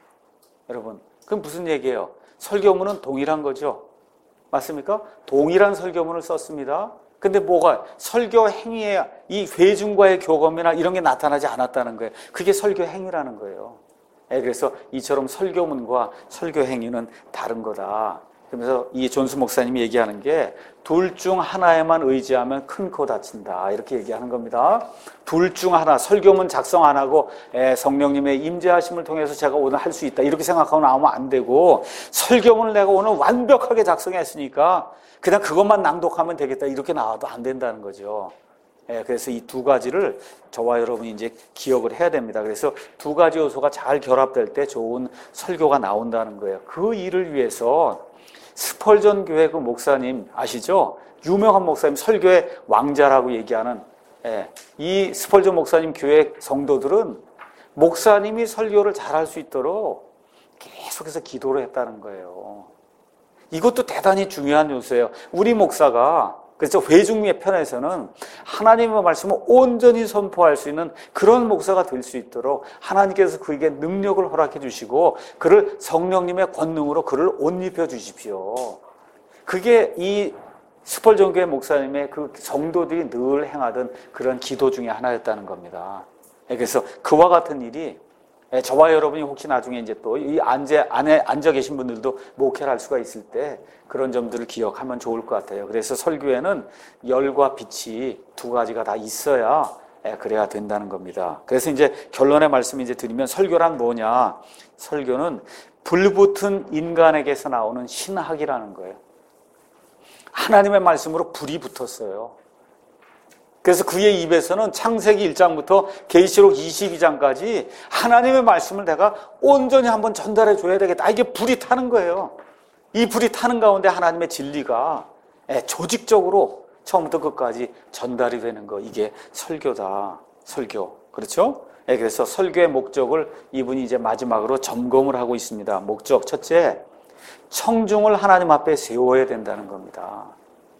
여러분, 그럼 무슨 얘기예요? 설교문은 동일한 거죠. 맞습니까? 동일한 설교문을 썼습니다. 근데 뭐가 설교 행위에 이 회중과의 교감이나 이런 게 나타나지 않았다는 거예요. 그게 설교 행위라는 거예요. 그래서 이처럼 설교문과 설교 행위는 다른 거다. 그러면서 이 존스 목사님이 얘기하는 게 둘 중 하나에만 의지하면 큰 코 다친다 이렇게 얘기하는 겁니다. 둘 중 하나, 설교문 작성 안 하고 성령님의 임재하심을 통해서 제가 오늘 할 수 있다 이렇게 생각하고 나오면 안 되고, 설교문을 내가 오늘 완벽하게 작성했으니까 그냥 그것만 낭독하면 되겠다 이렇게 나와도 안 된다는 거죠. 그래서 이 두 가지를 저와 여러분이 이제 기억을 해야 됩니다. 그래서 두 가지 요소가 잘 결합될 때 좋은 설교가 나온다는 거예요. 그 일을 위해서 스펄전 교회 그 목사님 아시죠? 유명한 목사님, 설교의 왕자라고 얘기하는 이 스펄전 목사님 교회 성도들은 목사님이 설교를 잘할 수 있도록 계속해서 기도를 했다는 거예요. 이것도 대단히 중요한 요소예요. 우리 목사가 그래서 회중의 편에서는 하나님의 말씀을 온전히 선포할 수 있는 그런 목사가 될 수 있도록 하나님께서 그에게 능력을 허락해 주시고 그를 성령님의 권능으로 그를 옷 입혀 주십시오. 그게 이 스펄전 교회 목사님의 그 성도들이 늘 행하던 그런 기도 중에 하나였다는 겁니다. 그래서 그와 같은 일이 저와 여러분이 혹시 나중에 이제 또 이 안에 앉아 계신 분들도 목회를 할 수가 있을 때 그런 점들을 기억하면 좋을 것 같아요. 그래서 설교에는 열과 빛이 두 가지가 다 있어야 그래야 된다는 겁니다. 그래서 이제 결론의 말씀 이제 드리면 설교란 뭐냐? 설교는 불붙은 인간에게서 나오는 신학이라는 거예요. 하나님의 말씀으로 불이 붙었어요. 그래서 그의 입에서는 창세기 1장부터 계시록 22장까지 하나님의 말씀을 내가 온전히 한번 전달해 줘야 되겠다. 이게 불이 타는 거예요. 이 불이 타는 가운데 하나님의 진리가 조직적으로 처음부터 끝까지 전달이 되는 거. 이게 설교다. 설교. 그렇죠? 그래서 설교의 목적을 이분이 이제 마지막으로 점검을 하고 있습니다. 목적 첫째, 청중을 하나님 앞에 세워야 된다는 겁니다.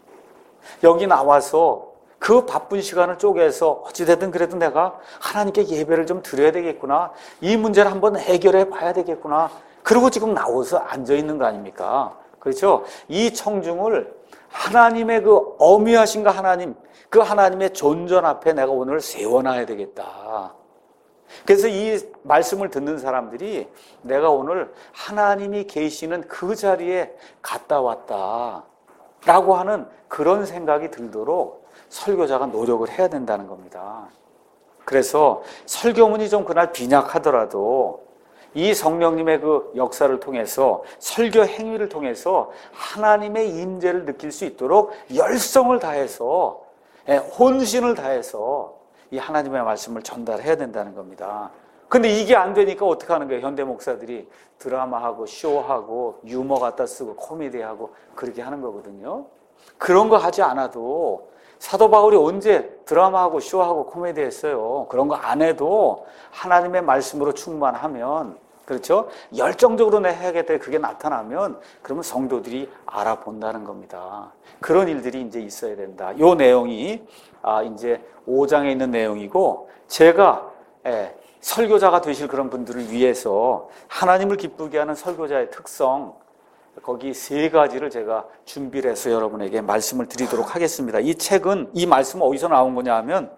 여기 나와서 그 바쁜 시간을 쪼개서 어찌됐든 그래도 내가 하나님께 예배를 좀 드려야 되겠구나. 이 문제를 한번 해결해 봐야 되겠구나. 그리고 지금 나와서 앉아 있는 거 아닙니까? 그렇죠? 이 청중을 하나님의 그 어미하신가 하나님, 그 하나님의 존전 앞에 내가 오늘 세워놔야 되겠다. 그래서 이 말씀을 듣는 사람들이 내가 오늘 하나님이 계시는 그 자리에 갔다 왔다 라고 하는 그런 생각이 들도록 설교자가 노력을 해야 된다는 겁니다. 그래서 설교문이 좀 그날 빈약하더라도 이 성령님의 그 역사를 통해서 설교 행위를 통해서 하나님의 임재를 느낄 수 있도록 열성을 다해서 혼신을 다해서 이 하나님의 말씀을 전달해야 된다는 겁니다. 근데 이게 안 되니까 어떻게 하는 거예요? 현대 목사들이 드라마하고 쇼하고 유머 갖다 쓰고 코미디하고 그렇게 하는 거거든요. 그런 거 하지 않아도 사도 바울이 언제 드라마하고 쇼하고 코미디 했어요? 그런 거 안 해도 하나님의 말씀으로 충만하면, 그렇죠? 열정적으로 내 해야겠다 그게 나타나면 그러면 성도들이 알아본다는 겁니다. 그런 일들이 이제 있어야 된다. 이 내용이 이제 5장에 있는 내용이고, 제가 설교자가 되실 그런 분들을 위해서 하나님을 기쁘게 하는 설교자의 특성, 거기 세 가지를 제가 준비를 해서 여러분에게 말씀을 드리도록 하겠습니다. 이 책은, 이 말씀은 어디서 나온 거냐 하면,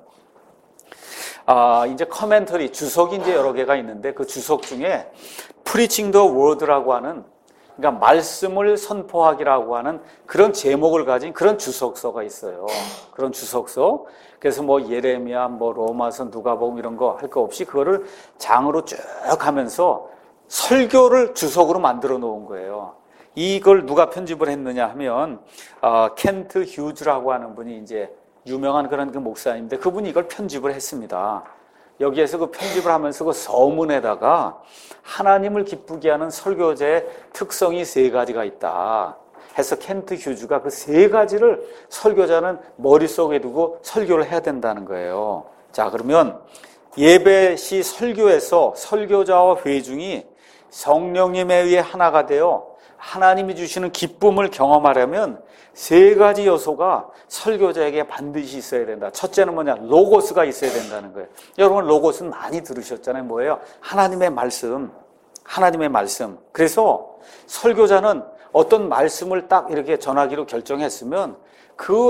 이제 커멘터리, 주석이 이제 여러 개가 있는데 그 주석 중에 Preaching the Word라고 하는, 그러니까 말씀을 선포하기라고 하는 그런 제목을 가진 그런 주석서가 있어요. 그런 주석서. 그래서 뭐 예레미야, 뭐 로마서, 누가복음 이런 거 할 거 없이 그거를 장으로 쭉 하면서 설교를 주석으로 만들어 놓은 거예요. 이걸 누가 편집을 했느냐 하면 켄트 휴즈라고 하는 분이 이제 유명한 그런 그 목사님인데 그분이 이걸 편집을 했습니다. 여기에서 그 편집을 하면서 그 서문에다가 하나님을 기쁘게 하는 설교자의 특성이 세 가지가 있다 해서 켄트 휴즈가 그 세 가지를 설교자는 머릿속에 두고 설교를 해야 된다는 거예요. 자, 그러면 예배 시 설교에서 설교자와 회중이 성령님에 의해 하나가 되어 하나님이 주시는 기쁨을 경험하려면 세 가지 요소가 설교자에게 반드시 있어야 된다. 첫째는 뭐냐? 로고스가 있어야 된다는 거예요. 여러분 로고스는 많이 들으셨잖아요. 뭐예요? 하나님의 말씀. 하나님의 말씀. 그래서 설교자는 어떤 말씀을 딱 이렇게 전하기로 결정했으면 그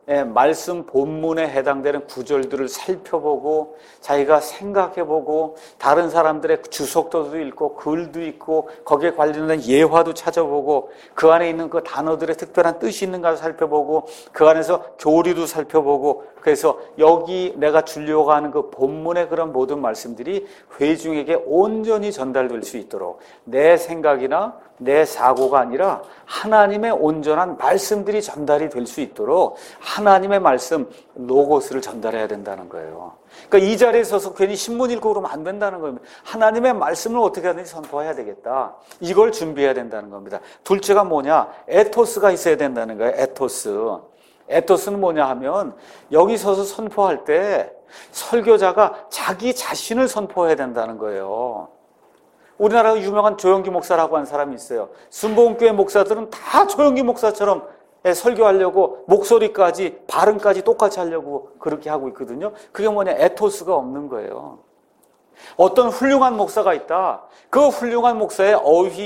말씀 본문에 해당되는 구절들을 살펴보고 자기가 생각해보고 다른 사람들의 주석도도 읽고 글도 읽고 거기에 관련된 예화도 찾아보고 그 안에 있는 그 단어들의 특별한 뜻이 있는가 살펴보고 그 안에서 교리도 살펴보고 그래서 여기 내가 주려고 하는 그 본문의 그런 모든 말씀들이 회중에게 온전히 전달될 수 있도록 내 생각이나 내 사고가 아니라 하나님의 온전한 말씀들이 전달이 될 수 있도록 하나님의 말씀 로고스를 전달해야 된다는 거예요. 그러니까 이 자리에 서서 괜히 신문 읽고 그러면 안 된다는 겁니다. 하나님의 말씀을 어떻게 하든지 선포해야 되겠다. 이걸 준비해야 된다는 겁니다. 둘째가 뭐냐? 에토스가 있어야 된다는 거예요. 에토스. 에토스는 뭐냐 하면 여기 서서 선포할 때 설교자가 자기 자신을 선포해야 된다는 거예요. 우리나라 유명한 조영기 목사라고 하는 사람이 있어요. 순복음교회 목사들은 다 조영기 목사처럼 설교하려고 목소리까지 발음까지 똑같이 하려고 그렇게 하고 있거든요. 그게 뭐냐? 에토스가 없는 거예요. 어떤 훌륭한 목사가 있다. 그 훌륭한 목사의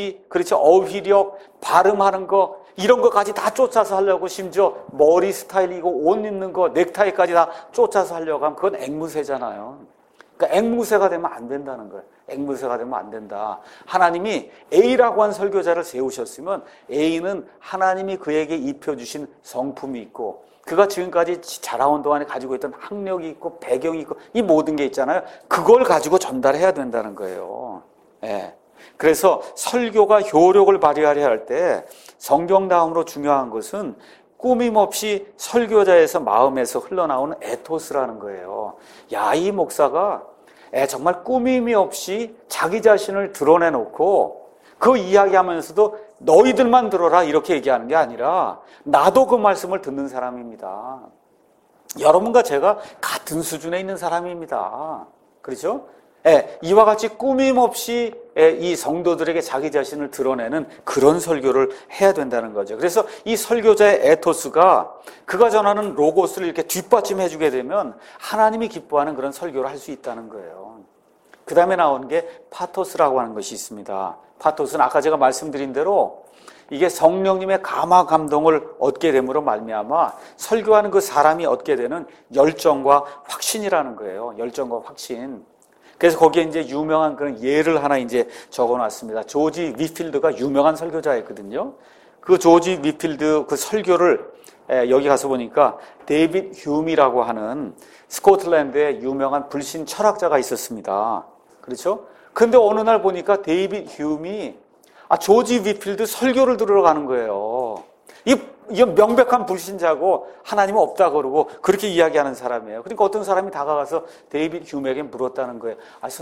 어휘력, 발음하는 거 이런 것까지 다 쫓아서 하려고 심지어 머리 스타일이고 옷 입는 거, 넥타이까지 다 쫓아서 하려고 하면 그건 앵무새잖아요. 그러니까 앵무새가 되면 안 된다는 거예요. 앵무새가 되면 안 된다. 하나님이 A라고 한 설교자를 세우셨으면 A는 하나님이 그에게 입혀주신 성품이 있고 그가 지금까지 자라온 동안에 가지고 있던 학력이 있고 배경이 있고 이 모든 게 있잖아요. 그걸 가지고 전달해야 된다는 거예요. 예. 그래서 설교가 효력을 발휘하려 할 때 성경 다음으로 중요한 것은 꾸밈없이 설교자에서 마음에서 흘러나오는 에토스라는 거예요. 야, 이 목사가 정말 꾸밈이 없이 자기 자신을 드러내놓고 그 이야기하면서도 너희들만 들어라 이렇게 얘기하는 게 아니라 나도 그 말씀을 듣는 사람입니다. 여러분과 제가 같은 수준에 있는 사람입니다. 그렇죠? 이와 같이 꾸밈 없이 이 성도들에게 자기 자신을 드러내는 그런 설교를 해야 된다는 거죠. 그래서 이 설교자의 에토스가 그가 전하는 로고스를 이렇게 뒷받침해 주게 되면 하나님이 기뻐하는 그런 설교를 할 수 있다는 거예요. 그 다음에 나오는 게 파토스라고 하는 것이 있습니다. 파토스는 아까 제가 말씀드린 대로 이게 성령님의 감화 감동을 얻게 됨으로 말미암아 설교하는 그 사람이 얻게 되는 열정과 확신이라는 거예요. 열정과 확신. 그래서 거기에 이제 유명한 그런 예를 하나 이제 적어놨습니다. 조지 위필드가 유명한 설교자였거든요. 그 조지 위필드 그 설교를 여기 가서 보니까 데이빗 휴미라고 하는 스코틀랜드의 유명한 불신 철학자가 있었습니다. 그렇죠? 근데 어느 날 보니까 데이빗 휴미 조지 위필드 설교를 들으러 가는 거예요. 이 명백한 불신자고 하나님은 없다 그러고 그렇게 이야기하는 사람이에요. 그러니까 어떤 사람이 다가가서 데이빗 휴메에게 물었다는 거예요.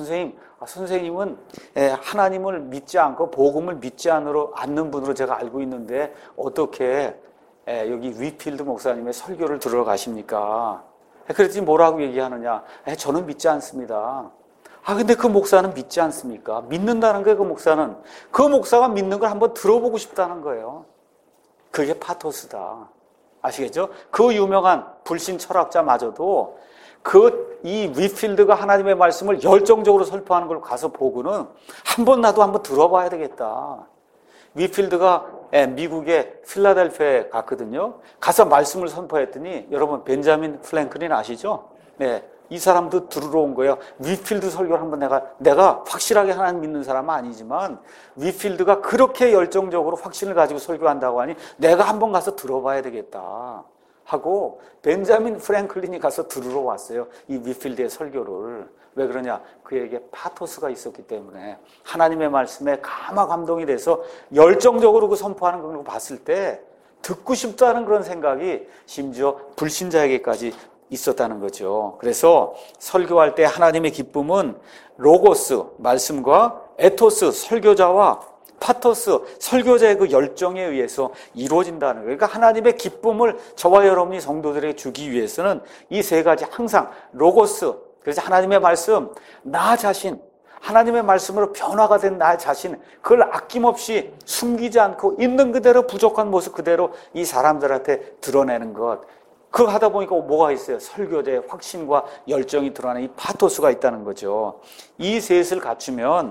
선생님은 하나님을 믿지 않고 복음을 믿지 않는 분으로 제가 알고 있는데 어떻게 여기 위필드 목사님의 설교를 들으러 가십니까? 그랬더니 뭐라고 얘기하느냐? 저는 믿지 않습니다. 근데 그 목사는 믿지 않습니까? 믿는다는 거예요, 그 목사가 믿는 걸 한번 들어보고 싶다는 거예요. 그게 파토스다. 아시겠죠? 그 유명한 불신 철학자마저도 이 위필드가 하나님의 말씀을 열정적으로 설포하는 걸 가서 보고는 나도 한번 들어봐야 되겠다. 위필드가 미국의 필라델피아에 갔거든요. 가서 말씀을 선포했더니 여러분 벤자민 프랭클린 아시죠? 네. 이 사람도 들으러 온 거예요. 위필드 설교를 한번 내가 확실하게 하나님 믿는 사람은 아니지만 위필드가 그렇게 열정적으로 확신을 가지고 설교한다고 하니 내가 한번 가서 들어봐야 되겠다 하고 벤자민 프랭클린이 가서 들으러 왔어요. 이 위필드의 설교를. 왜 그러냐? 그에게 파토스가 있었기 때문에 하나님의 말씀에 감화 감동이 돼서 열정적으로 그 선포하는 걸 봤을 때 듣고 싶다는 그런 생각이 심지어 불신자에게까지 있었다는 거죠. 그래서 설교할 때 하나님의 기쁨은 로고스, 말씀과 에토스, 설교자와 파토스, 설교자의 그 열정에 의해서 이루어진다는 거예요. 그러니까 하나님의 기쁨을 저와 여러분이 성도들에게 주기 위해서는 이 세 가지 항상 로고스, 그래서 하나님의 말씀, 나 자신, 하나님의 말씀으로 변화가 된 나 자신, 그걸 아낌없이 숨기지 않고 있는 그대로 부족한 모습 그대로 이 사람들한테 드러내는 것. 그거 하다 보니까 뭐가 있어요? 설교자의 확신과 열정이 드러나는 이 파토스가 있다는 거죠. 이 셋을 갖추면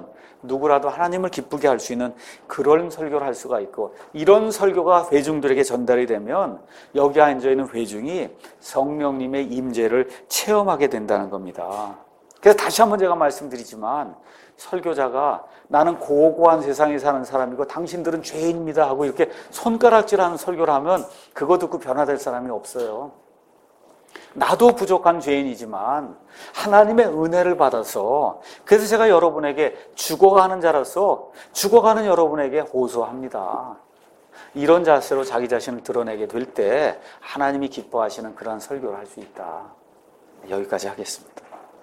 누구라도 하나님을 기쁘게 할 수 있는 그런 설교를 할 수가 있고, 이런 설교가 회중들에게 전달이 되면 여기 앉아 있는 회중이 성령님의 임재를 체험하게 된다는 겁니다. 그래서 다시 한번 제가 말씀드리지만, 설교자가 나는 고고한 세상에 사는 사람이고 당신들은 죄인입니다 하고 이렇게 손가락질하는 설교를 하면 그거 듣고 변화될 사람이 없어요. 나도 부족한 죄인이지만 하나님의 은혜를 받아서, 그래서 제가 여러분에게 죽어가는 자로서 죽어가는 여러분에게 호소합니다. 이런 자세로 자기 자신을 드러내게 될 때 하나님이 기뻐하시는 그런 설교를 할 수 있다. 여기까지 하겠습니다.